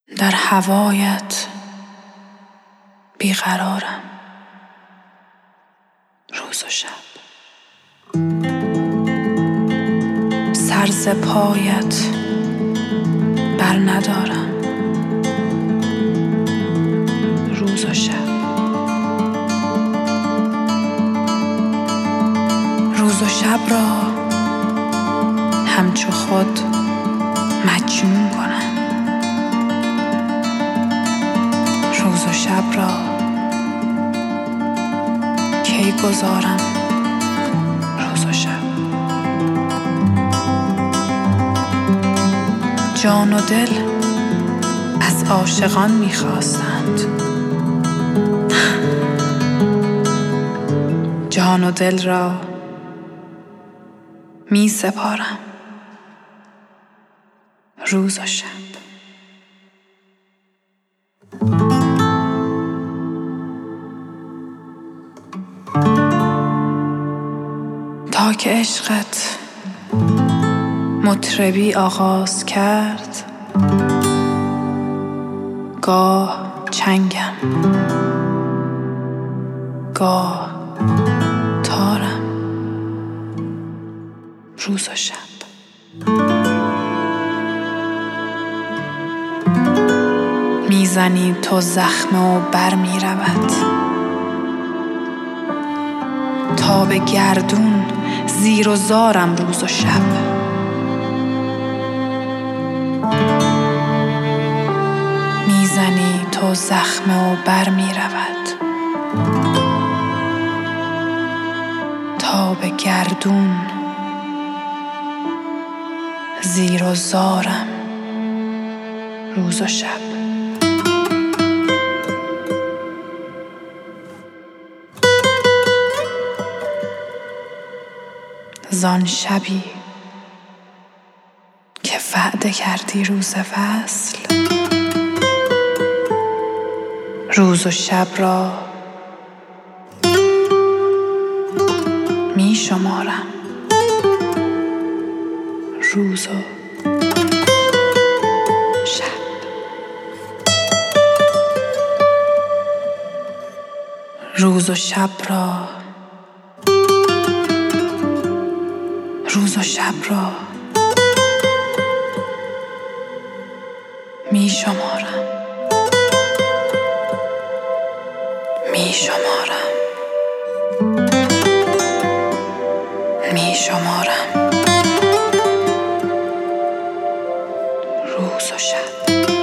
در هوایت بیقرارم روز و شب. سر ز پایت بر ندارم روز و شب. روز و شب را همچو خود مجنون کنم. روز و شب را کی گذارم روز و شب. جان و دل از عاشقان می‌خواستند، جان و دل را می سپارم روز و شب. تا که عشقت مطربی آغاز کرد، گاه چنگم گاه تارم روز و شب. میزنی تو زخم و بر می رود تا به گردون زیر و زارم روز و شب. میزنی تو زخم و بر می رود تا به گردون زیر و زارم روز و شب. زان شبی که وعده کردی روز وصل، روز و شب را می شمارم روز و شب. روز و شب را روز و شب را می شمارم می شمارم می شمارم روز و شب.